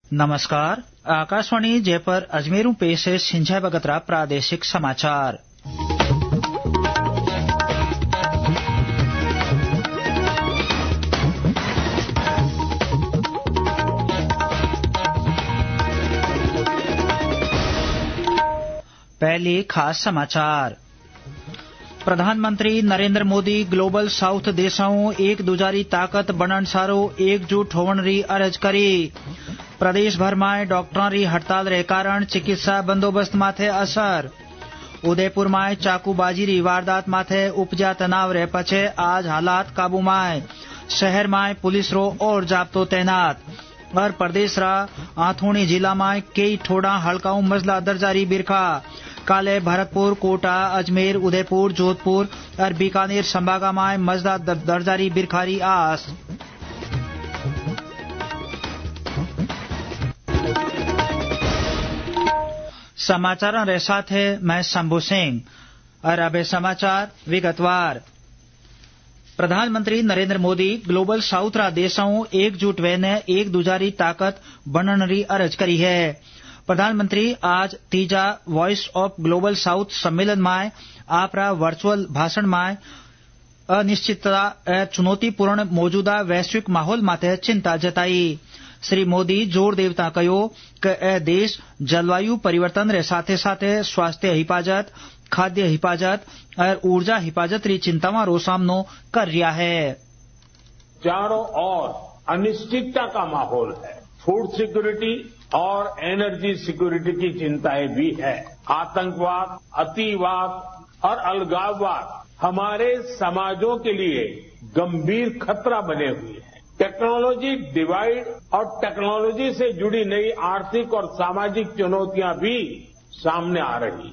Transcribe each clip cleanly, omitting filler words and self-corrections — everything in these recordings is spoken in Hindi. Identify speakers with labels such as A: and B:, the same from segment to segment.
A: नमस्कार। आकाशवाणी जयपुर अजमेर पेश है सिंचाई बगतरा प्रादेशिक समाचार। पहले खास समाचार। प्रधानमंत्री नरेंद्र मोदी ग्लोबल साउथ देशों एक दूजारी ताकत बनण सारो एकजुट होवण री अरज करी। प्रदेश भर में डॉक्टरों री हड़ताल रे कारण चिकित्सा बंदोबस्त माथे असर। उदयपुर में चाकूबाजी री वारदात माथे उपजा तनाव रे पछे आज हालात काबू में। शहर में पुलिस रो और जाब्तो तैनात। और प्रदेश रा आथोणी जिला में कई ठोड़ा हड़काऊ मजला दर्जारी बिरखा। काले भरतपुर, कोटा, अजमेर, उदयपुर, जोधपुर और बीकानेर संभागा में मजला दर्जारी बिरखारी आस। समाचारों के साथ है मैं शंभू सिंह। और अब समाचार विगतवार। प्रधानमंत्री नरेंद्र मोदी ग्लोबल साउथ रा देशों एकजुट वेने एक दूजारी ताकत बनण री अरज करी है। प्रधानमंत्री आज तीजा वॉइस ऑफ ग्लोबल साउथ सम्मेलन में आपरा वर्चुअल भाषण में अनिश्चितता चुनौतीपूर्ण मौजूदा वैश्विक माहौल माथे चिंता जताई। श्री मोदी जोर देवता कहो कि देश जलवायु परिवर्तन रे साथे साथे स्वास्थ्य हिफाजत, खाद्य हिफाजत और ऊर्जा हिफाजत री चिंतावां रो सामनो कर रिया है।
B: चारों ओर अनिश्चितता का माहौल है। फूड सिक्योरिटी और एनर्जी सिक्योरिटी की चिंताएं भी है। आतंकवाद, अतिवाद और अलगाववाद हमारे समाजों के लिए गंभीर खतरा बने हुए हैं। टेक्नोलॉजी डिवाइड और टेक्नोलॉजी से जुड़ी नई आर्थिक और सामाजिक चुनौतियां भी सामने आ रही।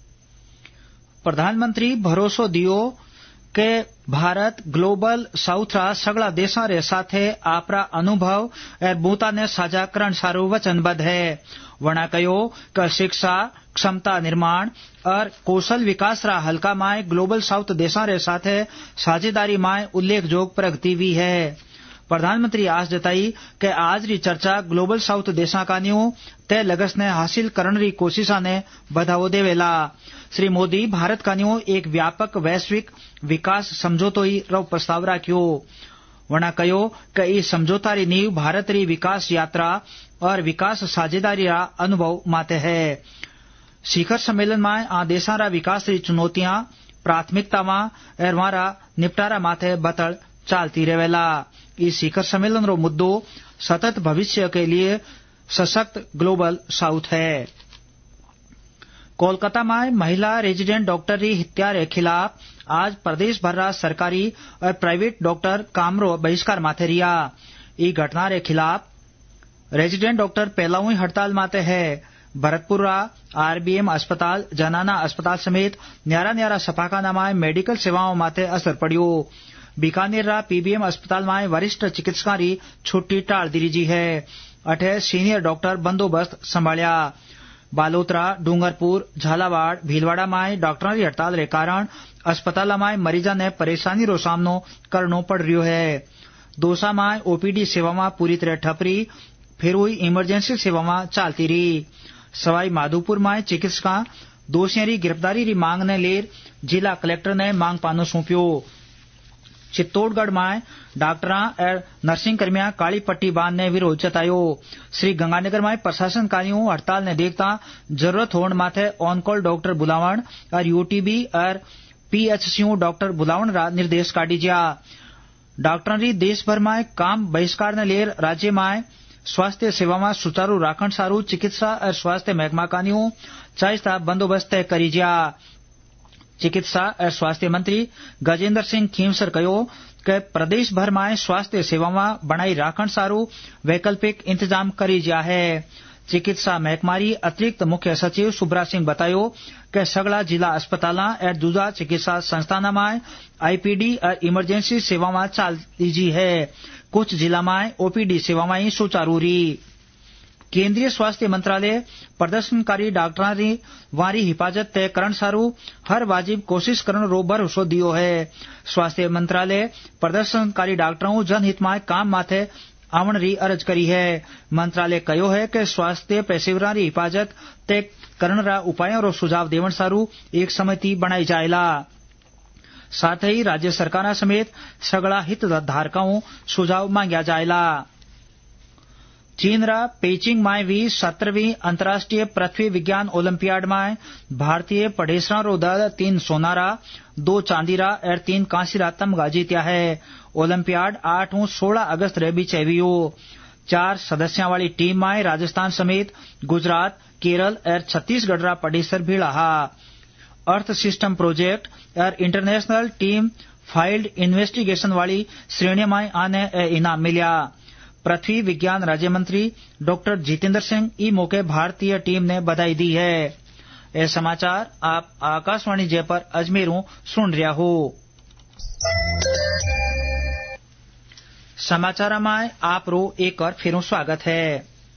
A: प्रधानमंत्री भरोसो दियो कि भारत ग्लोबल साउथ रा सगला देशों रे साथे आपरा अनुभव और बूता ने साझा करण सारो वचनबद्ध है। वणा कहो कि शिक्षा, क्षमता निर्माण और कौशल विकास रा हल्का में ग्लोबल साउथ देशों रे साथे साझेदारी में उल्लेखजोग प्रगति हुई है। प्रधानमंत्री आस जताई कि आज री चर्चा ग्लोबल साउथ देशा कान्यू तय लगस ने हासिल करण री कोशिशा ने बढ़ावो देवेला। श्री मोदी भारत कान्यू एक व्यापक वैश्विक विकास समझौतो रो प्रस्ताव राख्यो। वणा कहो कि इस समझौता री नींव भारत री विकास यात्रा और विकास साझेदारी रा अनुभव माते है। शिखर सम्मेलन में आ देशा रा विकास री चुनौतियां, प्राथमिकतावां और वारा निपटारा माथे बतड़ चालती रहेला। इस शिखर सम्मेलन रो मुद्दो सतत भविष्य के लिए सशक्त ग्लोबल साउथ है। कोलकाता में महिला रेजिडेंट डॉक्टर री हत्या रे खिलाफ आज प्रदेश भर रा सरकारी और प्राइवेट डॉक्टर काम रो बहिष्कार माथे रिया। ई घटना रे खिलाफ रेजिडेंट डॉक्टर पहलाऊ ही हड़ताल माते है। भरतपुर रा आरबीएम अस्पताल, जनाना अस्पताल समेत न्यारा न्यारा सफाखाना में मेडिकल सेवाओं माथे असर पड़ियो। बीकानेर रा पीबीएम अस्पताल में वरिष्ठ चिकित्सका री छुट्टी टाल दी है। अठे सीनियर डॉक्टर बंदोबस्त संभालिया। बालोतरा, डूंगरपुर, झालावाड़, भीलवाड़ा में डॉक्टरों की हड़ताल रे कारण अस्पताल में मरीजा ने परेशानी रो सामनो करनो पड़ रियो है। दोसा में ओपीडी सेवा पूरी तरह ठपरी, फिर हुई इमरजेंसी सेवा चालती रही। सवाई माधोपुर में चिकित्सका दोषियों की गिरफ्तारी री मांग ने लेर जिला कलेक्टर ने मांग पानो सौंप्यो। चित्तौड़गढ़ में डॉक्टरां और नर्सिंग कर्मियां काली पट्टी बांधने विरोध जतायो। श्री गंगानगर में प्रशासन कार्यों हड़ताल ने देखता जरूरत होने माथे ऑन कॉल डॉक्टर बुलावण और यूटीबी और पीएचसीयू डॉक्टर बुलावण रा निर्देश काटी जा। डॉक्टरों री देश भर में काम बहिष्कार ने लेर राज्य में स्वास्थ्य सेवा में सुचारू राखण सारू चिकित्सा और स्वास्थ्य महकमा कान्यू चाइस्ता बंदोबस्त तय करी जा। चिकित्सा और स्वास्थ्य मंत्री गजेंद्र सिंह खींवसर कहो कि प्रदेश भर में स्वास्थ्य सेवा बनाई राखण सारू वैकल्पिक इंतजाम करी जा है। चिकित्सा महकमारी अतिरिक्त मुख्य सचिव सुब्रा सिंह बतायो कि सगला जिला अस्पताल और दूजा चिकित्सा संस्थान में आईपीडी और इमरजेंसी सेवा चाल दी है। कुछ जिला में ओपीडी सेवाएं सुचारू रही। केंद्रीय स्वास्थ्य मंत्रालय प्रदर्शनकारी डॉक्टरां री वारी हिफाजत तय करण सारू हर वाजिब कोशिश करण रो भरोसो दियो है। स्वास्थ्य मंत्रालय प्रदर्शनकारी डॉक्टरों जनहित में काम माथे आवण री अर्ज करी है। मंत्रालय कहो है कि स्वास्थ्य पेशेवरां री हिफाजत तय करण रा उपायों रो सुझाव देवण सारू एक समिति बनाई जायला। साथ ही राज्य सरकारां समेत सगळा हितधारकाओं सुझाव मांग्या जायला। चीन रा पेइचिंग में भी 17वीं अंतर्राष्ट्रीय पृथ्वी विज्ञान ओलंपियाड में भारतीय पढ़ेसरां रो दल 3 सोनारा 2 चांदीरा और 3 कांसीरा तमगा जीत्या है। ओलंपियाड 8 और 16 अगस्त रे बीच हुई। 4 सदस्यों वाली टीम में राजस्थान समेत गुजरात, केरल और छत्तीसगढ़ रा पढ़ेसर भीड़ा हा। अर्थ सिस्टम प्रोजेक्ट और इंटरनेशनल टीम फाइल्ड इन्वेस्टिगेशन वाली श्रेणी में आने इनाम मिलिया। पृथ्वी विज्ञान राज्य मंत्री डॉक्टर जितेंद्र सिंह ई मौके भारतीय टीम ने बधाई दी है। ये समाचार आप आकाशवाणी जयपुर अजमेरों सुन रहा हो। समाचार में आप रो एक और फिर स्वागत है।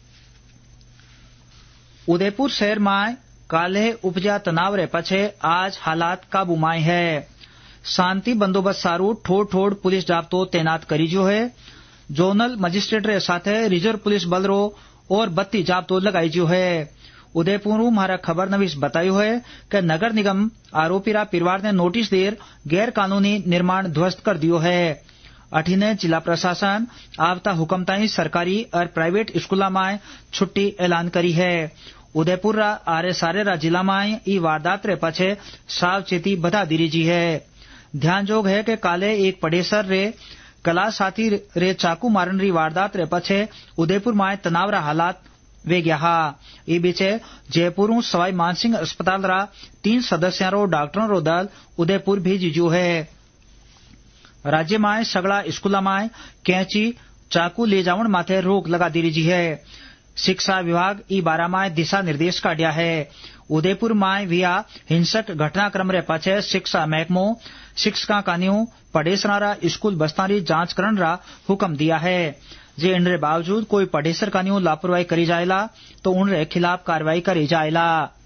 A: उदयपुर शहर में काले उपजा तनाव रे पछे आज हालात काबू में है। शांति बंदोबस्त सारू ठोड़ ठोड़ पुलिस जाब्तो तैनात करी जो है। जोनल मजिस्ट्रेट रे साथे रिजर्व पुलिस बल रो और 32 जाब्तो लगाई जो है। उदयपुर हमारा खबर नवीस बतायो है कि नगर निगम आरोपी रा परिवार ने नोटिस देर गैर कानूनी निर्माण ध्वस्त कर दियो है। अठीने जिला प्रशासन आवता हुकम ताई सरकारी और प्राइवेट स्कूलों में छुट्टी ऐलान करी है। उदयपुर रा आरे सारे रा जिला में ई वारदात रे पछे सावचेती बधा दी जी है। ध्यान जोग है कि काले एक पढ़ेसर रे कला साथी रे चाकू मारन री वारदात रे पछे उदयपुर में तनाव रा हालात वे गया हा। ई बीचे जयपुर सवाई मानसिंह अस्पताल रा 3 सदस्यों रो डॉक्टरों रो दल उदयपुर भेजी जो है। राज्य में सगड़ा स्कूलों में कैंची चाकू ले जावण माथे रोक लगा दी जी है। शिक्षा विभाग ई बारा में दिशा निर्देश काढ़िया है। उदयपुर में विया हिंसक घटनाक्रम रे पाछे शिक्षा महकमो शिक्षका कान्यू पढ़ेसरा रा स्कूल बस्तारी जांच करन रा हुक्म दिया है। जे इनरे बावजूद कोई पढ़ेसर कान्यू लापरवाही करी जायला तो उनरे खिलाफ कार्रवाई करी जायला।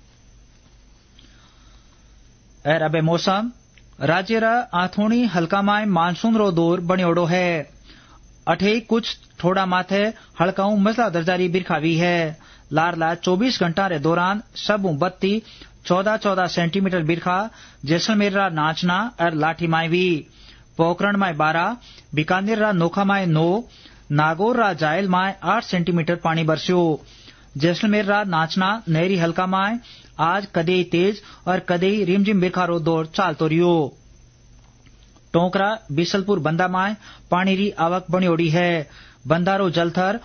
A: और अबे मौसम राज्य रा आथोणी हल्का में मानसून रो दौर बण्योड़ो है। अठे कुछ थोड़ा माथे हल्काऊ मसला दर्जारी बिरखावी है। लारला 24 घंटा रे दौरान सब बत्ती 14-14 सेंटीमीटर बिरखा जैसलमेर रा नाचना और लाठी माई भी। पोखरण में 12, बीकानेर रा नोखा में 9, नागौर रा जायल में 8 सेंटीमीटर पानी बरस्यो। जैसलमेर रा नाचना नहरी हल्का में आज कदे तेज और कदे रिमझिम बिरखा रो दौर चालतो रियो। टोंकरा बिसलपुर बंदा में पानी री आवक बण्योड़ी है। बंदारो जलथर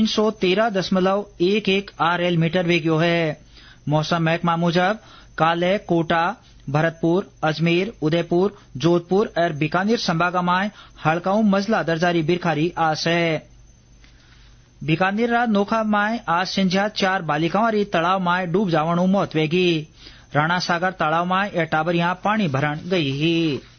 A: 313.11 RL मीटर वेग्यो है। मौसम महकमा मुजब काले कोटा, भरतपुर, अजमेर, उदयपुर, जोधपुर और बीकानेर संभागा में हल्काऊ मजला दर्जारी बिरखारी आस है। बीकानेर रा नोखा में आज संझा 4 बालिकाओं री तालाव में डूब जावणु मौत वेगी। राणा सागर तालाव में यह टाबरियां पानी भरण गई ही।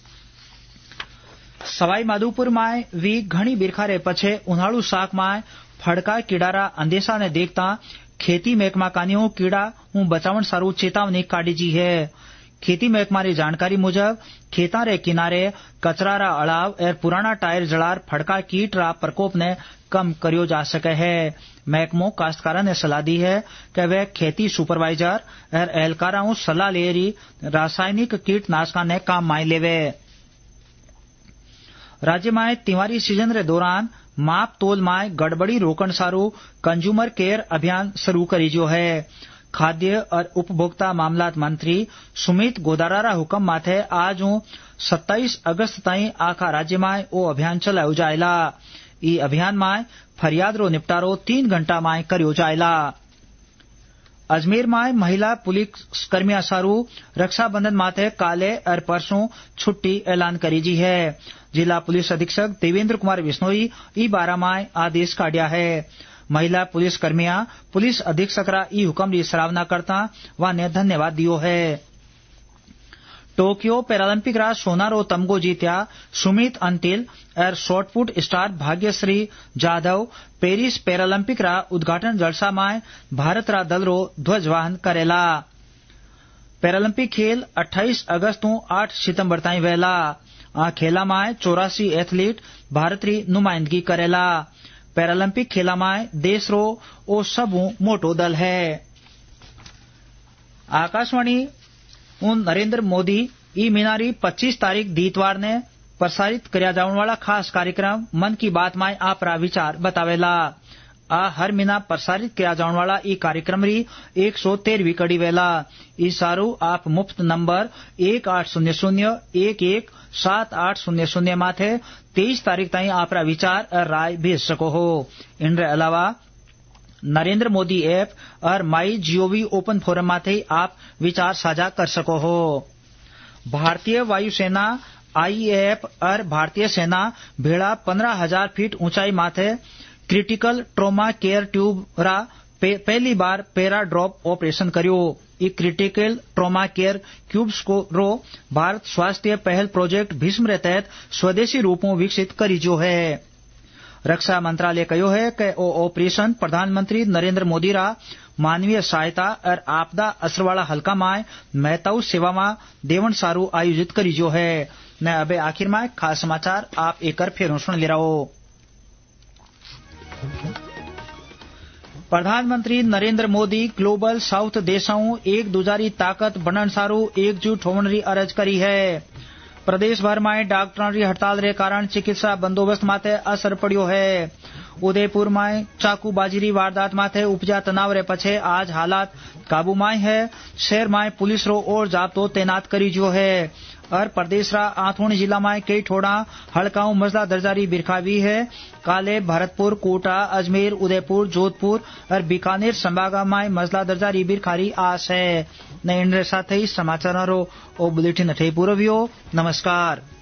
A: सवाई माधोपुर में भी घणी बिरखा रे पछे उन्हाळू शाक में फड़का कीड़ारा अंदेशा ने देखता खेती महकमा कान्यो कीड़ा हूं बचावन सारू चेतावनी काढ़ी जी है। खेती महकमा री जानकारी मुजब खेता रे किनारे कचरा रा अड़ाव और पुराना टायर जड़ार फड़का कीट रा प्रकोप ने कम करियो जा सके है। महकमो काश्तकारा ने सलाह दी है कि वे खेती सुपरवाइजर और एहलकारों सलाह ले रही रासायनिक कीटनाशका ने काम माई लेवे। राज्य में तिवारी सीजन रे दौरान माप तोल में गड़बड़ी रोकण सारू कंज्यूमर केयर अभियान शुरू करी जो है। खाद्य और उपभोक्ता मामलात मंत्री सुमित गोदारा हुक्म माथे आज 27 अगस्त ताई आखा राज्य में ओ अभियान चलायो जायला। ई अभियान में फरियाद रो निपटारो 3 घंटा में करियो जायला। अजमेर में महिला पुलिस कर्मिया सारू रक्षाबंधन माथे काले और परसों छुट्टी ऐलान करी जी है। जिला पुलिस अधीक्षक देवेंद्र कुमार बिश्नोई ई बारा में आदेश काढ़िया है। महिला पुलिस कर्मिया पुलिस अधीक्षक रा ई हुक्म री सराहना करता वाने धन्यवाद दियो है। टोक्यो पैरालंपिक रा सोना रो तमगो जीत्या सुमित अंतिल और shot put star Bhagyashree Jadhav Paris Paralympic रा उद्घाटन जलसा में भारत रा दल रो ध्वजवाहन करेला। पैरालंपिक खेल 28 अगस्त तो 8 सितंबर ताई वेला। आ खेला में 84 एथलीट भारत री नुमाइंदगी करेला। पैरालंपिक खेला में देश रो ओ सबू मोटो दल है। आकाशवाणी नरेंद्र मोदी ई मीनारी 25 तारीख दीतवार ने प्रसारित करया जाने वाला खास कार्यक्रम मन की बात में आपरा विचार बतावेला। हर महीना प्रसारित किया जाने वाला ई कार्यक्रम री 113वीं कड़ी वेला। ई सारू आप मुफ्त नंबर 1800-117800 माथे 23 तारीख ताई आपरा विचार और राय भेज सको हो। इनरे अलावा नरेंद्र मोदी ऐप और माई जीओवी ओपन फोरम माथे आप विचार साझा कर सको हो। भारतीय वायुसेना आईएएफ और भारतीय सेना भेड़ा 15,000 फीट ऊंचाई माथे क्रिटिकल ट्रोमा केयर ट्यूब रा पहली बार पैरा ड्रॉप ऑपरेशन करियो। ई क्रिटिकल ट्रोमा केयर क्यूब्स को रो भारत स्वास्थ्य पहल प्रोजेक्ट भीष्म रे तहत स्वदेशी रूपों विकसित करी जो है। रक्षा मंत्रालय कहो है कि ओ ऑपरेशन प्रधानमंत्री नरेंद्र मोदी रा मानवीय सहायता और आपदा असर वाला हल्का में महत्व सेवा में देवन सारू आयोजित करी जो है। न अबे आखिर में खास समाचार आप एक फिर सुन ले रहो। प्रधानमंत्री नरेंद्र मोदी ग्लोबल साउथ देशों एक दूसरी ताकत बनन सारू एकजुट होने री अर्ज करी है। प्रदेश भर में डॉक्टरों की हड़ताल रे कारण चिकित्सा बंदोबस्त माथे असर पड़ियो है। उदयपुर में चाकूबाजी वारदात माथे उपजा तनाव रे पछे आज हालात काबू में है। शहर में पुलिस रो और जाब्तो तैनात करी जो है। और प्रदेश रा आथोण जिला में कई ठोड़ा हड़काऊ मजला दर्जारी बिरखावी है। काले भरतपुर, कोटा, अजमेर, उदयपुर, जोधपुर और बीकानेर संभाग में मजला दर्जारी बिरखारी आस है। न इन साथ ही समाचार रो ओ बुलेटिन अठे पूरो नमस्कार।